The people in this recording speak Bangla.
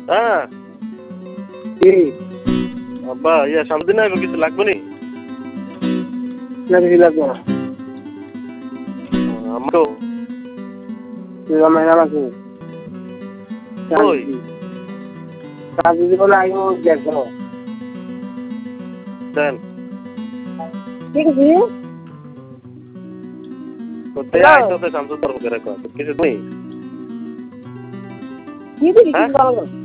হ্যাঁ কি আব্বা ইয়া সামনে না কিছু লাগবে নি না কিছু লাগবে না আমারও তুই আমার আছে ওই কাজ দিব না আগে দেখো দেন ঠিক আছে কোথায় আইতো তো শামসুদ্দার বকে রাখো কিছু নেই কি দিবি কিছু ভালো